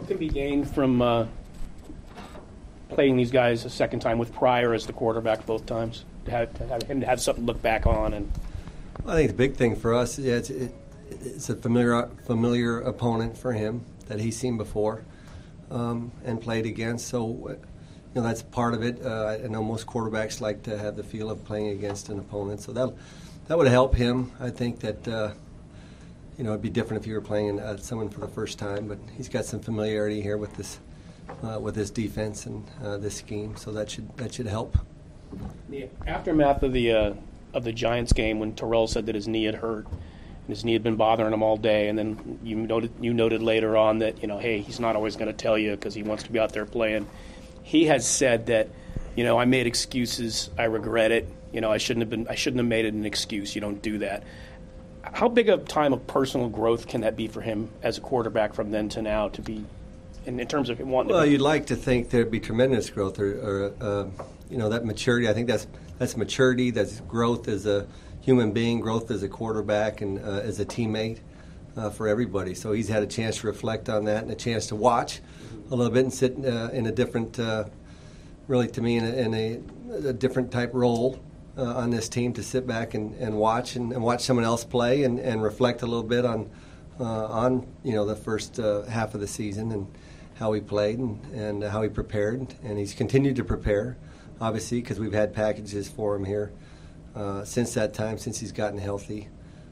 can be gained from playing these guys a second time with Pryor as the quarterback both times? To have him to have something to look back on? And I think the big thing for us, it's a familiar opponent for him that he's seen before and played against. So, that's part of it. I know most quarterbacks like to have the feel of playing against an opponent. So that would help him. I think that, it'd be different if you were playing someone for the first time. But he's got some familiarity here with this defense and this scheme. So that should help. The aftermath of the Giants game, when Terrell said that his knee had hurt and his knee had been bothering him all day, and then you noted later on that hey, he's not always going to tell you because he wants to be out there playing. He has said that I made excuses, I regret it. I shouldn't have made it an excuse. You don't do that. How big a time of personal growth can that be for him as a quarterback from then to now to be in terms of him wanting? Well, you'd like to think there'd be tremendous growth or that maturity. I think that's maturity. That's growth as a human being, growth as a quarterback, and as a teammate for everybody. So he's had a chance to reflect on that and a chance to watch a little bit and sit in a different, really to me, in a different type role on this team, to sit back and watch and watch someone else play and reflect a little bit on the first half of the season and how he played and how he prepared. And he's continued to prepare, obviously, because we've had packages for him here since that time, since he's gotten healthy.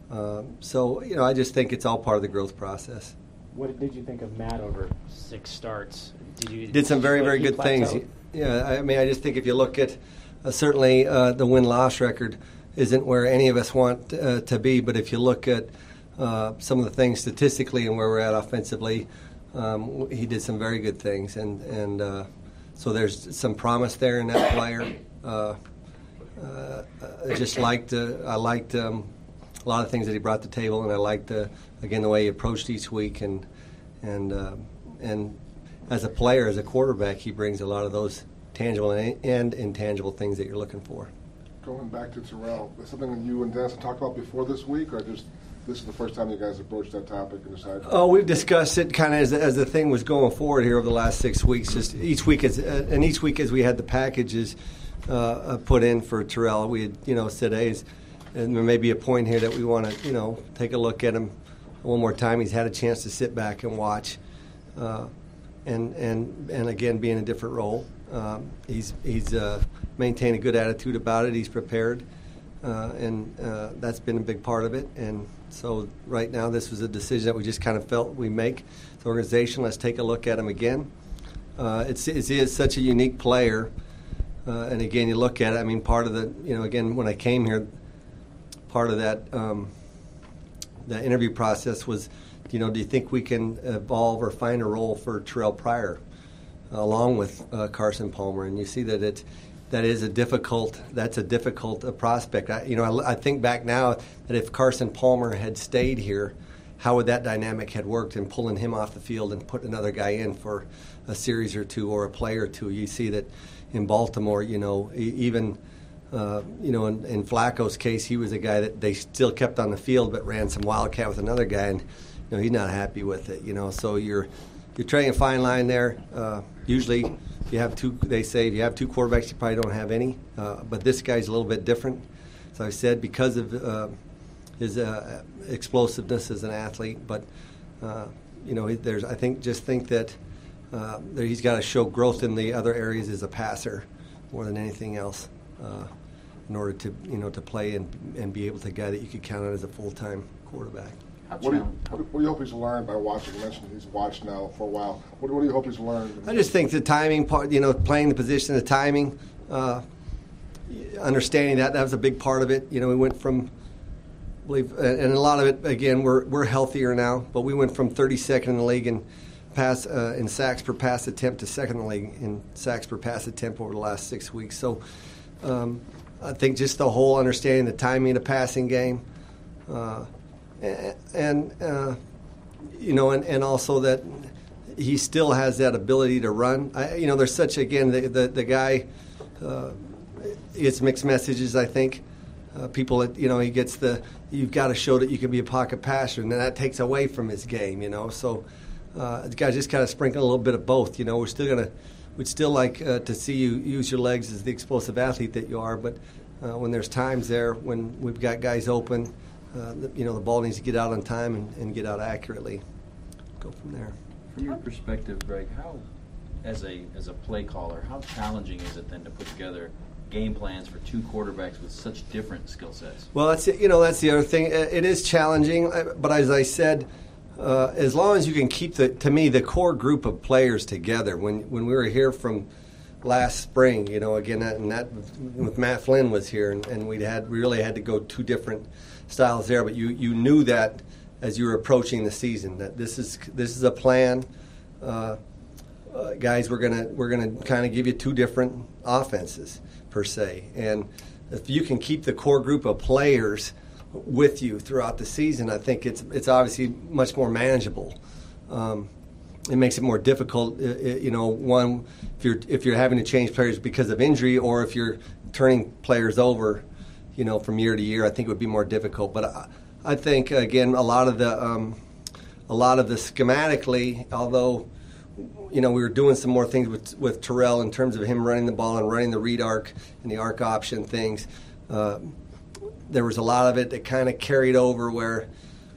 So I just think it's all part of the growth process. What did you think of Matt over 6 starts? Did some very, very good things. Yeah, I just think if you look at certainly the win-loss record isn't where any of us want to be, but if you look at some of the things statistically and where we're at offensively, he did some very good things, and so there's some promise there in that player. I liked a lot of things that he brought to the table, and I liked again the way he approached each week, and as a player, as a quarterback, he brings a lot of those tangible and intangible things that you're looking for. Going back to Terrell, is something that you and Dennis had talked about before this week, or just this is the first time you guys approached that topic and decided? Oh, we've discussed it kind of as the thing was going forward here over the last 6 weeks. Just each week as we had the packages put in for Terrell, we had said, hey, and there may be a point here that we want to take a look at him one more time. He's had a chance to sit back and watch, and again be in a different role. He's maintained a good attitude about it. He's prepared, and that's been a big part of it. And so right now, this was a decision that we just kind of felt we make. The organization, let's take a look at him again. He is such a unique player, and again, you look at it. I mean, part of the again when I came here, part of that the interview process was, do you think we can evolve or find a role for Terrell Pryor along with Carson Palmer? And you see that that's a difficult prospect. I think back now that if Carson Palmer had stayed here, how would that dynamic had worked in pulling him off the field and putting another guy in for a series or two or a play or two? You see that in Baltimore, even in Flacco's case, he was a guy that they still kept on the field but ran some wildcat with another guy, and he's not happy with it. So you're trading a fine line there. Usually, you have two. They say if you have 2 quarterbacks, you probably don't have any. But this guy's a little bit different. As I said, because of his explosiveness as an athlete. But there's I think that he's got to show growth in the other areas as a passer more than anything else. In order to play and be able to guy that you could count on as a full-time quarterback. What do you hope he's learned by watching? You mentioned he's watched now for a while. What do you hope he's learned? I just think the timing part, playing the position, the timing, understanding that was a big part of it. We went from, I believe, and a lot of it, again, we're healthier now, but we went from 32nd in the league in sacks per pass attempt to second in the league in sacks per pass attempt over the last 6 weeks. So I think just the whole understanding the timing of the passing game, and also that he still has that ability to run. There's such, again, the guy gets mixed messages, I think. People, he gets you've got to show that you can be a pocket passer, and then that takes away from his game, So guys just kind of sprinkle a little bit of both. We'd still like to see you use your legs as the explosive athlete that you are, but when there's times there when we've got guys open, the ball needs to get out on time and get out accurately. Go from there. From your perspective, Greg, how, as a play caller, how challenging is it then to put together game plans for two quarterbacks with such different skill sets? Well, that's the other thing. It is challenging, but as I said, as long as you can keep the core group of players together. When we were here from last spring, again, that with Matt Flynn was here, and we really had to go two different styles there. But you knew that as you were approaching the season that this is a plan. Guys, we're gonna kind of give you two different offenses per se, and if you can keep the core group of players with you throughout the season, I think it's obviously much more manageable. It makes it more difficult, one if you're having to change players because of injury, or if you're turning players over, from year to year. I think it would be more difficult. But I think again, a lot of the schematically, although we were doing some more things with Terrell in terms of him running the ball and running the read arc and the arc option things. There was a lot of it that kind of carried over where,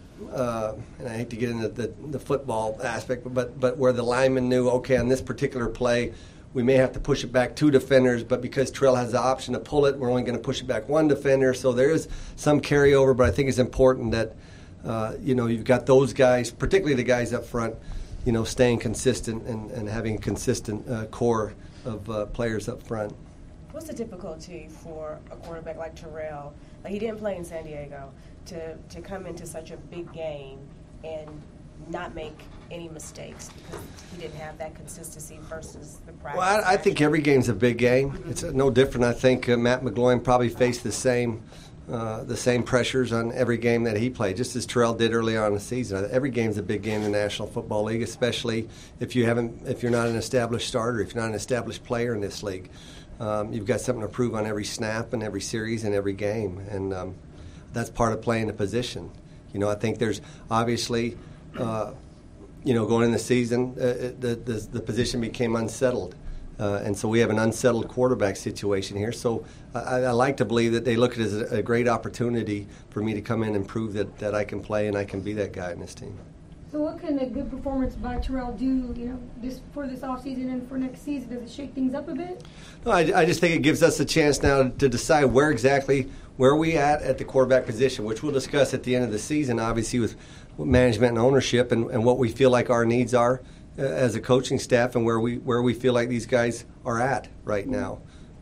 and I hate to get into the football aspect, but where the lineman knew, okay, on this particular play, we may have to push it back two defenders, but because Terrell has the option to pull it, we're only going to push it back one defender. So there is some carryover, but I think it's important that, you've got those guys, particularly the guys up front, staying consistent and having a consistent core of players up front. What's the difficulty for a quarterback like Terrell? Like, he didn't play in San Diego, to come into such a big game and not make any mistakes because he didn't have that consistency versus the practice. Well, I think every game's a big game. Mm-hmm. It's no different. I think Matt McGloin probably faced the same pressures on every game that he played, just as Terrell did early on in the season. Every game's a big game in the National Football League, especially if you're not an established starter, if you're not an established player in this league. You've got something to prove on every snap and every series and every game, and that's part of playing the position. I think there's obviously, going in the season, the position became unsettled, and so we have an unsettled quarterback situation here. So I like to believe that they look at it as a great opportunity for me to come in and prove that I can play and I can be that guy in this team. So what can a good performance by Terrell do, this offseason and for next season? Does it shake things up a bit? No, I just think it gives us a chance now to decide where we at the quarterback position, which we'll discuss at the end of the season, obviously with management and ownership and what we feel like our needs are as a coaching staff and where we feel like these guys are at right now.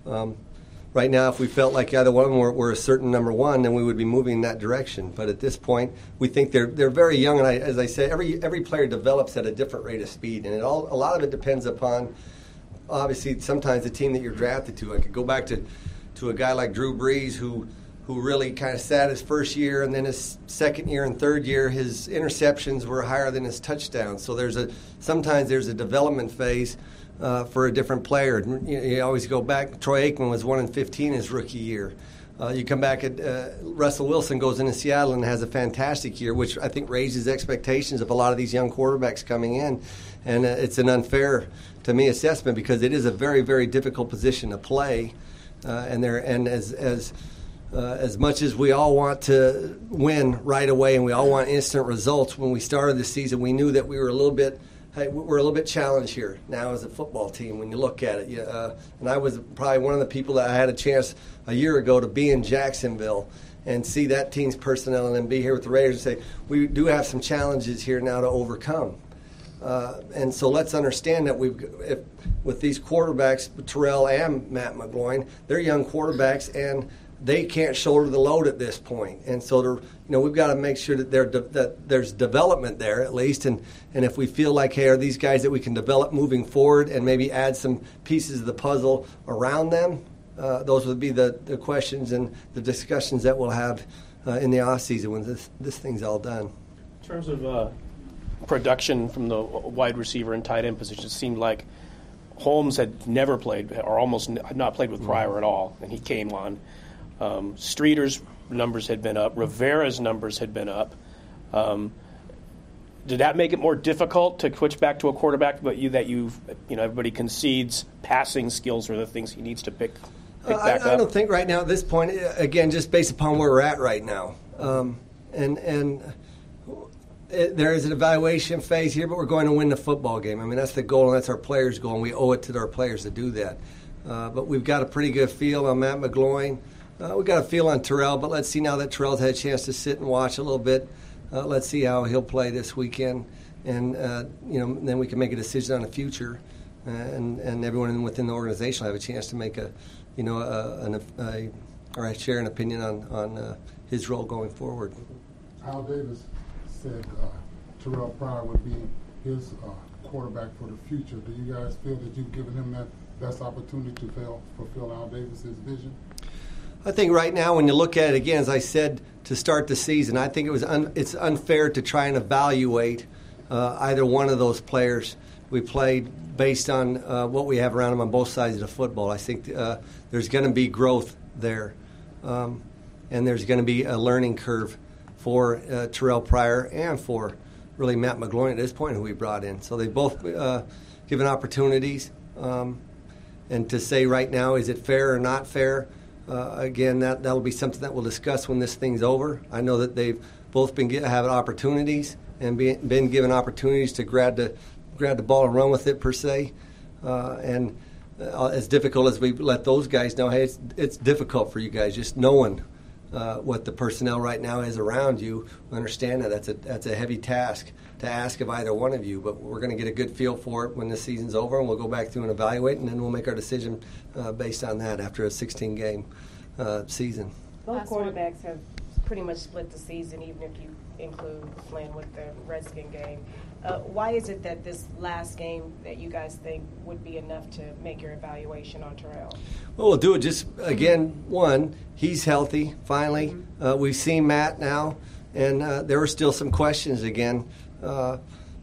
Right now, if we felt like either one of them were a certain number one, then we would be moving in that direction. But at this point, we think they're very young, and as I say, every player develops at a different rate of speed, and a lot of it depends upon, obviously, sometimes the team that you're drafted to. I could go back to a guy like Drew Brees who really kind of sat his first year, and then his second year and third year, his interceptions were higher than his touchdowns. So sometimes there's a development phase for a different player. You always go back. Troy Aikman was 1-15 his rookie year. You come back at Russell Wilson goes into Seattle and has a fantastic year, which I think raises expectations of a lot of these young quarterbacks coming in. And it's an unfair, to me, assessment because it is a very, very difficult position to play. And as much as we all want to win right away and we all want instant results, when we started the season, we knew that we're a little bit challenged here now as a football team when you look at it. And I was probably one of the people that I had a chance a year ago to be in Jacksonville and see that team's personnel and then be here with the Raiders and say, we do have some challenges here now to overcome. And so let's understand that with these quarterbacks, Terrell and Matt McGloin, they're young quarterbacks and they can't shoulder the load at this point. And so we've got to make sure that there's development there at least. And if we feel like, hey, are these guys that we can develop moving forward and maybe add some pieces of the puzzle around them? Those would be the questions and the discussions that we'll have in the offseason when this thing's all done. In terms of production from the wide receiver and tight end position, it seemed like Holmes had never played or almost not played with Pryor at all, and he came on. Streeter's numbers had been up. Rivera's numbers had been up. did that make it more difficult to switch back to a quarterback? But everybody concedes passing skills are the things he needs to pick back up. I don't think right now at this point. Again, just based upon where we're at right now, there is an evaluation phase here, but we're going to win the football game. I mean, that's the goal, and that's our players' goal, and we owe it to our players to do that. But we've got a pretty good feel on Matt McGloin. We've got a feel on Terrell, but let's see now that Terrell's had a chance to sit and watch a little bit. Let's see how he'll play this weekend, and then we can make a decision on the future, and everyone within the organization will have a chance to make share an opinion on his role going forward. Al Davis said Terrell Pryor would be his quarterback for the future. Do you guys feel that you've given him that best opportunity to fulfill Al Davis's vision? I think right now, when you look at it again, as I said to start the season, I think it's unfair to try and evaluate either one of those players. We played based on what we have around them on both sides of the football. I think there's going to be growth there, and there's going to be a learning curve for Terrell Pryor and for really Matt McGloin at this point, who we brought in. So they both given opportunities. And to say right now, is it fair or not fair? Again, that'll be something that we'll discuss when this thing's over. I know that they've both been having opportunities and been given opportunities to grab the ball and run with it per se. And as difficult as we let those guys know, hey, it's difficult for you guys. Just knowing what the personnel right now is around you, understand that that's a heavy task to ask of either one of you. But we're going to get a good feel for it when the season's over, and we'll go back through and evaluate, and then we'll make our decision based on that after a 16-game season. Both quarterbacks have pretty much split the season, even if you include playing with the Redskin game. Why is it that this last game that you guys think would be enough to make your evaluation on Terrell? Well, we'll do it just, again, one, he's healthy, finally. We've seen Matt now, and there were still some questions again, right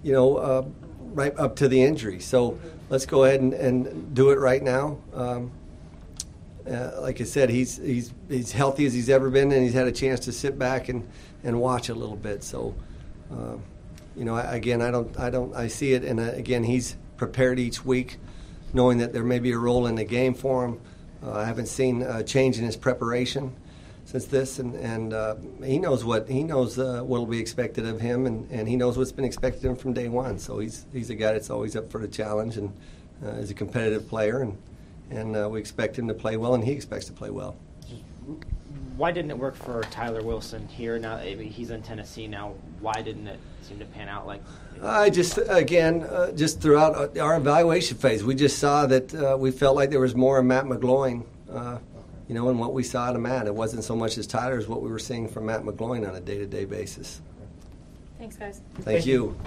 up to the injury. So let's go ahead and do it right now. Like I said, he's healthy as he's ever been, and he's had a chance to sit back and watch a little bit. So, I see it, and again, he's prepared each week, knowing that there may be a role in the game for him. I haven't seen a change in his preparation since this, and he knows what will be expected of him, and he knows what's been expected of him from day one. So he's a guy that's always up for the challenge, and is a competitive player, and we expect him to play well, and he expects to play well. Why didn't it work for Tyler Wilson here? Now he's in Tennessee now. Why didn't it seem to pan out like? Just throughout our evaluation phase, we just saw that we felt like there was more of Matt McGloin, in what we saw out of Matt. It wasn't so much as Tyler as what we were seeing from Matt McGloin on a day-to-day basis. Thanks, guys. Thank you.